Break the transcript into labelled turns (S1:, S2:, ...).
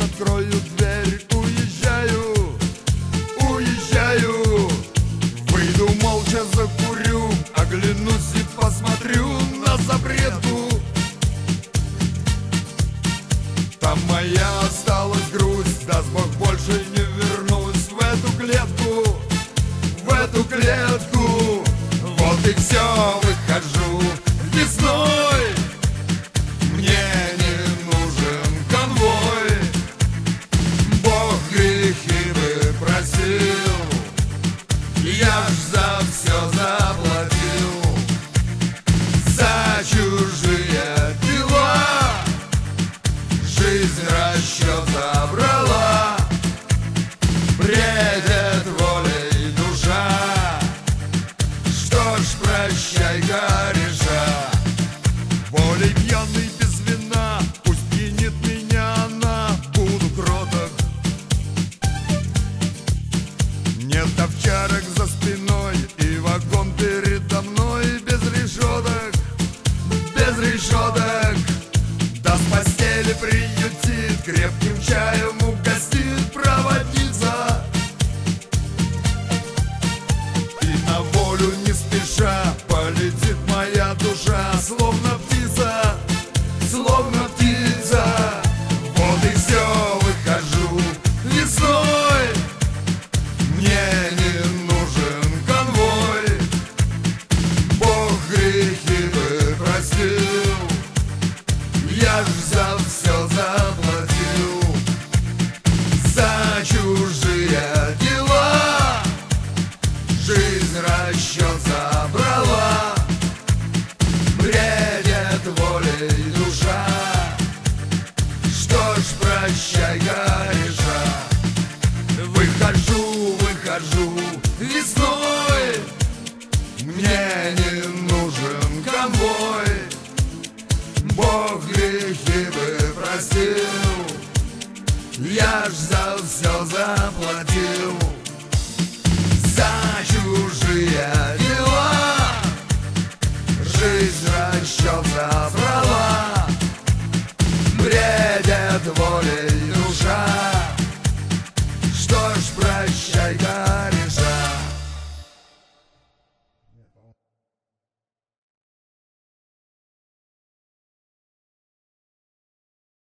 S1: открою дверь, уезжаю, уезжаю. Выйду молча, закурю, оглянусь и посмотрю на запретку. Там моя осталась грусть, даст Бог, больше не вернусь в эту клетку, в эту клетку. Вот и все, выхожу весной. Мне не нужен конвой. Бог грехи бы просил, я ж за все заплатил. За чужие дела жизнь расчет забрала. Бредит волей душа, что ж, прощай, кореша. Волей пьяный без вина, пусть пьянит меня она, буду кроток. Нет овчарок за спиной и вагон передо мной без решеток, без решеток. Да с постели приютит, крепким чаем угостит проводница. И на волю не спеша полетит моя душа, словно птица, словно птица. Вот и все, выхожу весной. Мне не нужен конвой. Бог грехи бы простил, я ж за все заплатил. За чужие дела жизнь расчет забрала. Бредит волей душа, что ж, прощай, кореша. Выхожу, выхожу весной. Мне не нужен конвой. Бог грехи бы простил, я ж за все заплатил. За чужие дела жизнь расчет забрала. Бредит волей